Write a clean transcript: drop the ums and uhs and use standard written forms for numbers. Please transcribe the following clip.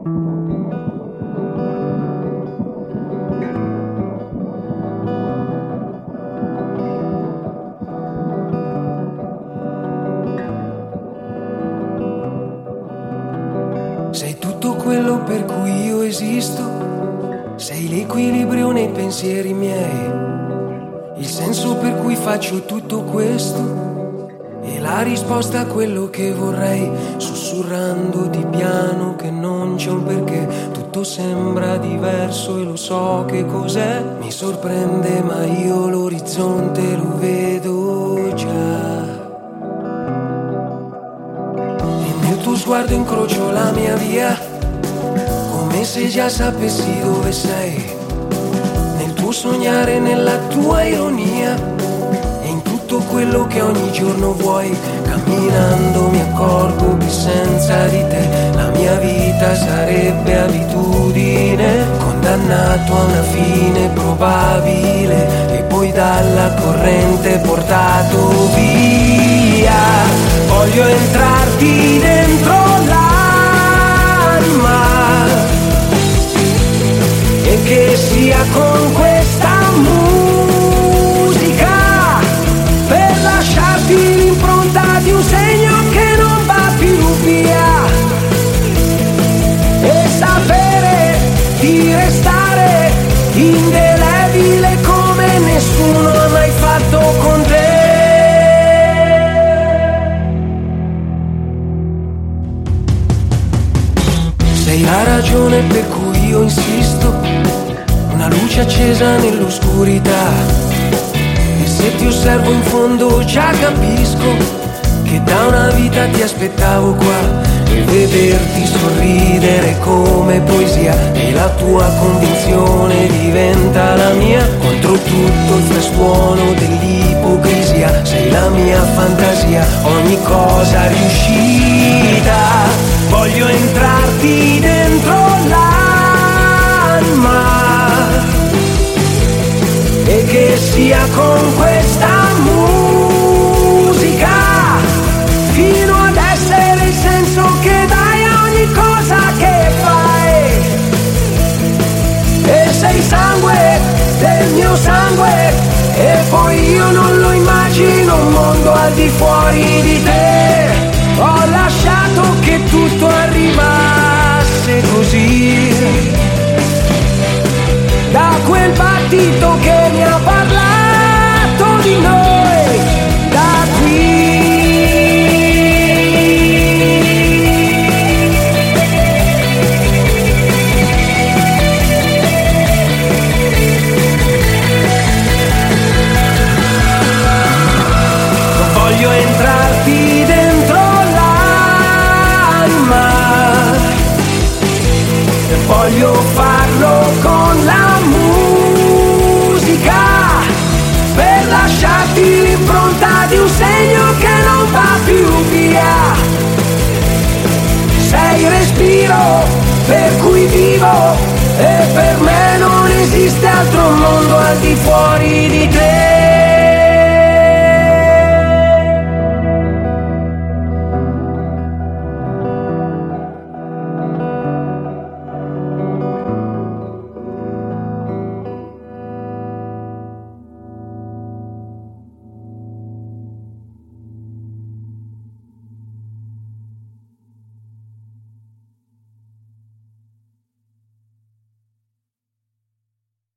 Sei tutto quello per cui io esisto, sei l'equilibrio nei pensieri miei, il senso per cui faccio tutto questo e la risposta a quello che vorrei, sussurrandoti piano che non c'è un perché, tutto sembra diverso e lo so che cos'è, mi sorprende ma io l'orizzonte lo vedo già. Tuo sguardo incrocio la mia via, come se già sapessi dove sei, nel tuo sognare, nella tua ironia e in tutto quello che ogni giorno vuoi. Camminando mi accorgo che senza di te la mia vita sarebbe abitudine, condannato a una fine probabile e poi dalla corrente portato via. Voglio entrarti dentro l'anima e che sia con questa musica per lasciarti l'impronta di un segno che non va più via e sapere di restare indelebile come nessuno ha mai fatto con te. Sei la ragione per cui io insisto, una luce accesa nell'oscurità. E se ti osservo in fondo già capisco che da una vita ti aspettavo qua. E vederti sorridere come poesia e la tua convinzione diventa la mia. Contro tutto il frastuono dell'ipocrisia sei la mia fantasia, ogni cosa riuscita. Voglio entrarti dentro l'anima e che sia con questa musica fino ad essere il senso che dai a ogni cosa che fai. E sei sangue del mio sangue e poi io non lo immagino un mondo al di fuori di te. Ho lasciato che tutto arrivasse così, da quel battito che mi ha parlato di noi, da qui. Voglio entrarti dentro e voglio farlo con la musica per lasciarti l'impronta di un segno che non va più via. Sei il respiro per cui vivo e per me non esiste altro mondo al di fuori di te.